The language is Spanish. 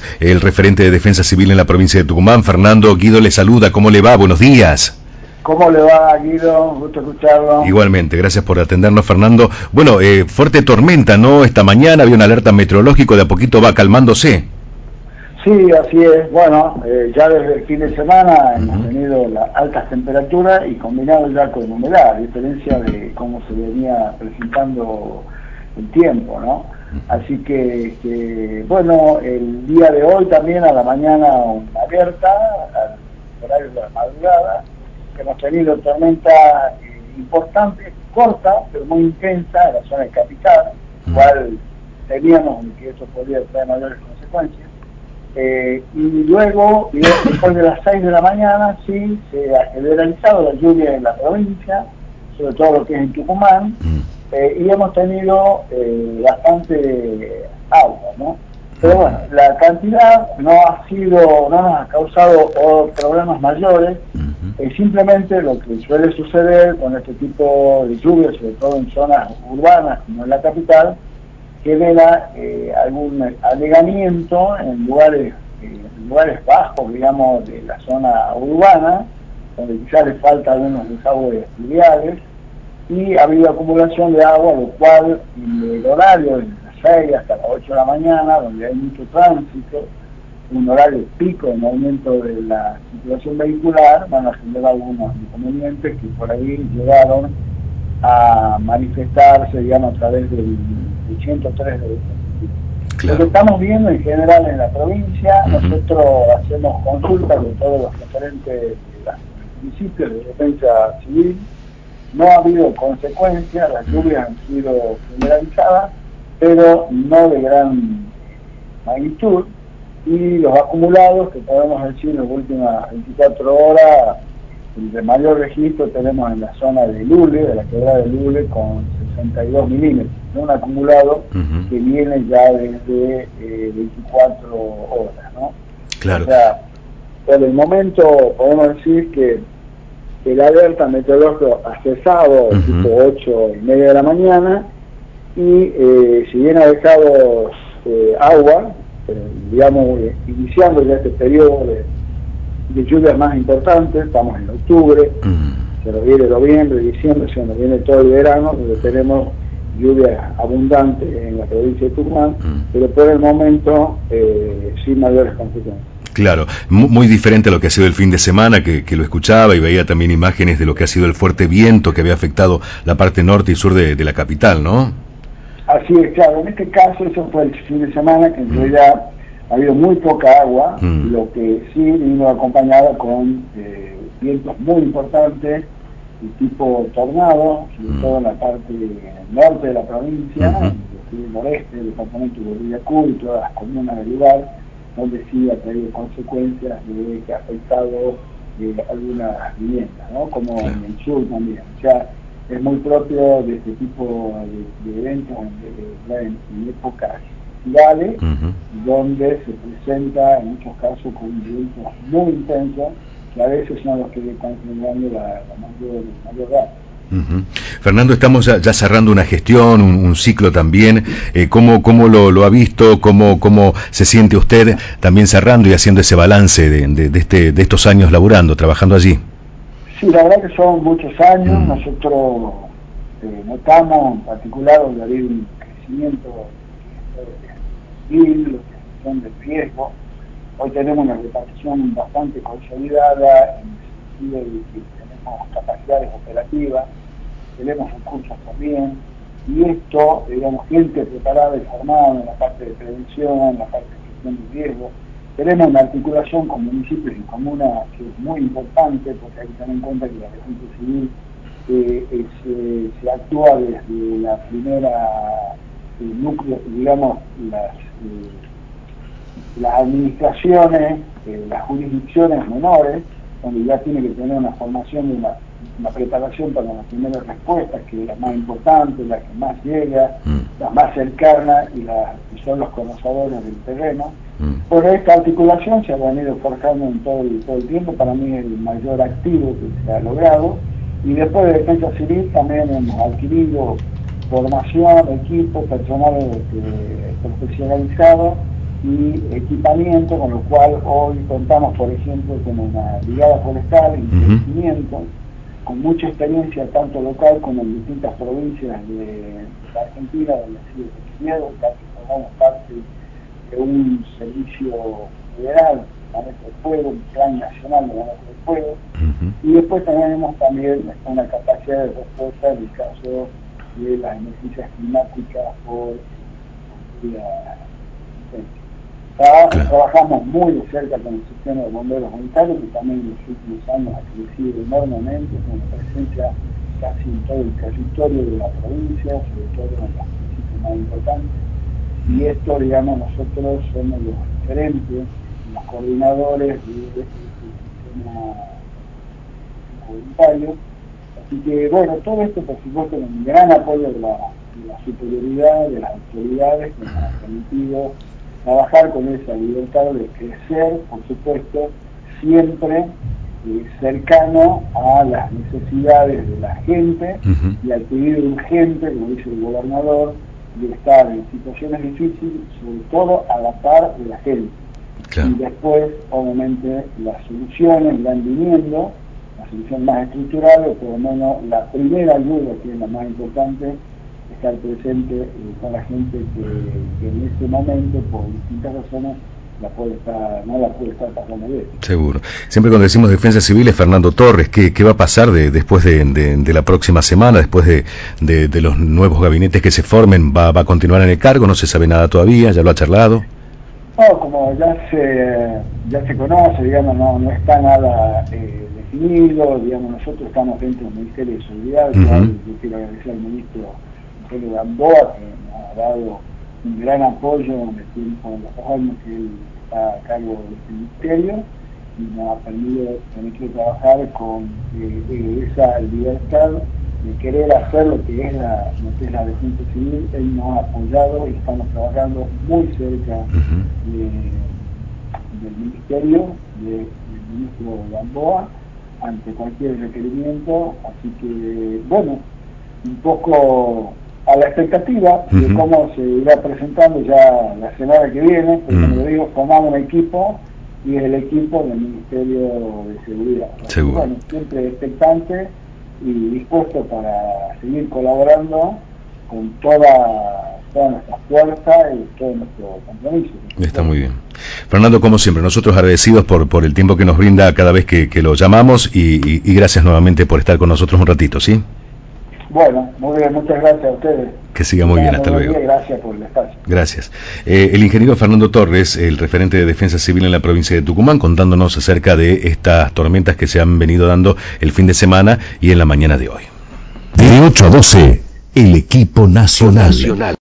es el referente de Defensa Civil en la provincia de Tucumán. Fernando, Guido le saluda, ¿cómo le va? Buenos días. ¿Cómo le va, Guido? Gusto escucharlo. Igualmente, gracias por atendernos, Fernando. Bueno, fuerte tormenta, ¿no? Esta mañana había una alerta meteorológica, de a poquito va calmándose. Sí, así es. Bueno, ya desde el fin de semana hemos tenido las altas temperaturas y combinado ya con humedad, a diferencia de cómo se venía presentando el tiempo, ¿no? Así que, bueno, el día de hoy también a la mañana una alerta, al horario de la madrugada, que hemos tenido tormenta importante, corta, pero muy intensa en la zona de capital, cual temíamos que eso podría traer mayores consecuencias. Y luego, después de las 6 de la mañana, sí, se ha generalizado la lluvia en la provincia, sobre todo lo que es en Tucumán, y hemos tenido bastante agua, ¿no? Pero bueno, la cantidad no nos ha causado problemas mayores, simplemente lo que suele suceder con este tipo de lluvias, sobre todo en zonas urbanas como en la capital, genera algún anegamiento en lugares bajos, digamos, de la zona urbana, donde quizás les falta algunos desagües fluviales, y ha habido acumulación de agua, lo cual en el horario de las 6 hasta las 8 de la mañana, donde hay mucho tránsito, un horario pico de movimiento de la circulación vehicular, van a generar algunos inconvenientes que por ahí llegaron a manifestarse, digamos, a través del 103 de Claro. Lo que estamos viendo en general en la provincia, nosotros hacemos consultas con todos los referentes de los municipios de defensa civil, no ha habido consecuencias, las lluvias han sido generalizadas, pero no de gran magnitud, y los acumulados, que podemos decir en las últimas 24 horas, el de mayor registro tenemos en la zona de Lule, de la quebrada de Lule, con 62 milímetros, un acumulado que viene ya desde 24 horas, ¿no? Claro. O sea, por el momento podemos decir que el alerta meteorológico ha cesado tipo 8:30 de la mañana, y si bien ha dejado agua, digamos, iniciando ya este periodo de lluvias más importantes, estamos en octubre, se nos viene noviembre, diciembre, se nos viene todo el verano, donde tenemos lluvias abundantes en la provincia de Tucumán, pero por el momento sin mayores consecuencias. Claro, muy diferente a lo que ha sido el fin de semana, que lo escuchaba y veía también imágenes de lo que ha sido el fuerte viento que había afectado la parte norte y sur de la capital, ¿no? Así es, claro, en este caso eso fue el fin de semana, que en realidad ha habido muy poca agua, lo que sí vino acompañado con vientos muy importantes, de tipo tornado, sobre todo en la parte norte de la provincia, en el noreste del departamento de Villacú y todas las comunas del lugar, donde sí ha traído consecuencias de que ha afectado algunas viviendas, ¿no? Como en el sur también. O sea, es muy propio de este tipo de eventos en épocas estivales, donde se presenta en muchos casos con vientos muy intensos, que a veces son los que están generando la mayor daño. Fernando, estamos ya cerrando una gestión, un ciclo también. ¿Cómo lo ha visto? ¿Cómo se siente usted también cerrando y haciendo ese balance de estos años laburando, trabajando allí? Sí, la verdad que son muchos años. Nosotros notamos en particular donde había un crecimiento civil, gestión del riesgo. Hoy tenemos una repartición bastante consolidada en el sentido de que tenemos capacidades operativas, tenemos recursos también, y esto, digamos, gente preparada y formada en la parte de prevención, en la parte de gestión de riesgo. Tenemos una articulación con municipios y comunas que es muy importante, porque hay que tener en cuenta que la defensa civil se actúa desde la primera núcleo, digamos, las administraciones, las jurisdicciones menores, donde ya tiene que tener una formación y una preparación para las primeras respuestas, que es la más importante, la que más llega, la más cercana y son los conocedores del terreno. Por esta articulación se ha venido forjando en todo el tiempo, para mí es el mayor activo que se ha logrado, y después de defensa civil también hemos adquirido formación, equipo, personal profesionalizado y equipamiento, con lo cual hoy contamos, por ejemplo, con una brigada forestal en crecimiento, con mucha experiencia tanto local como en distintas provincias de la Argentina, donde ha sido requerido, casi formamos parte de un servicio federal de manejo del fuego, un plan nacional de manejo del fuego, y después tenemos también una capacidad de respuesta en el caso de las emergencias climáticas por trabajamos muy de cerca con el sistema de bomberos voluntarios, que también en los últimos años ha crecido enormemente, con una presencia casi en todo el territorio de la provincia, sobre todo en los municipios más importantes. Y esto, digamos, nosotros somos los referentes, los coordinadores del sistema voluntario. Así que, bueno, todo esto, por supuesto, con un gran apoyo de la superioridad de las autoridades, que nos ha permitido trabajar con esa libertad de crecer, por supuesto, siempre cercano a las necesidades de la gente y al pedido urgente, como dice el gobernador, de estar en situaciones difíciles, sobre todo a la par de la gente. Claro. Y después, obviamente, las soluciones irán viniendo, la solución más estructural, o por lo menos la primera ayuda, que es la más importante, estar presente con la gente que en este momento, por distintas razones, no la puede estar pasando bien. Seguro. Siempre cuando decimos defensa civil es Fernando Torres. ¿Qué va a pasar después de la próxima semana, después de los nuevos gabinetes que se formen? ¿Va a continuar en el cargo? ¿No se sabe nada todavía? ¿Ya lo ha charlado? No, como ya se conoce, digamos, no está nada definido, digamos, nosotros estamos dentro del Ministerio de Seguridad, yo quiero agradecer al ministro Antonio Gamboa, que nos ha dado un gran apoyo en el tiempo, en los 2 años que él está a cargo de este ministerio, y nos ha permitido trabajar con esa libertad de querer hacer lo que es la defensa civil. Él nos ha apoyado y estamos trabajando muy cerca del ministerio, del ministro Gamboa, ante cualquier requerimiento. Así que, bueno, un poco a la expectativa de cómo se irá presentando ya la semana que viene, porque como le digo, formamos un equipo y es el equipo del Ministerio de Seguridad. Seguro. Bueno, siempre expectante y dispuesto para seguir colaborando con toda nuestra fuerza y todo nuestro compromiso. Está muy bien. Fernando, como siempre, nosotros agradecidos por el tiempo que nos brinda cada vez que lo llamamos y gracias nuevamente por estar con nosotros un ratito, ¿sí? Bueno, muy bien, muchas gracias a ustedes. Que siga muy bien, hasta luego. Gracias por el espacio. Gracias. El ingeniero Fernando Torres, el referente de Defensa Civil en la provincia de Tucumán, contándonos acerca de estas tormentas que se han venido dando el fin de semana y en la mañana de hoy. De 8 a 12, el equipo nacional.